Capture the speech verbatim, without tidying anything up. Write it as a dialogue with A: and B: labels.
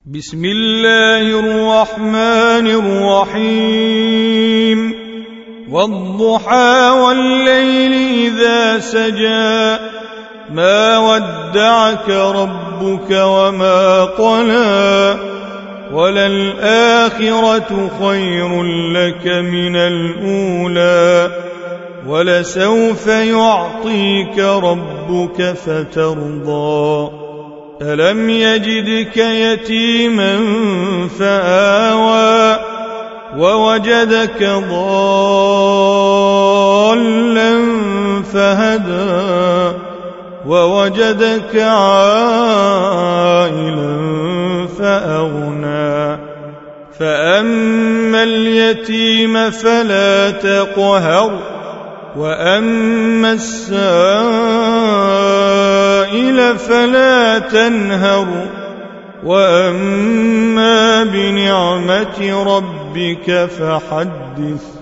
A: بسم الله الرحمن الرحيم والضحى والليل إذا سجى ما ودعك ربك وما قلى وللآخرة خير لك من الأولى ولسوف يعطيك ربك فترضى ألم يجدك يتيما فآوى ووجدك ضالا فهدى ووجدك عائلا فأغنى فأما اليتيم فلا تقهر وأما السائل فلا تنهر وأما بنعمة ربك فحدث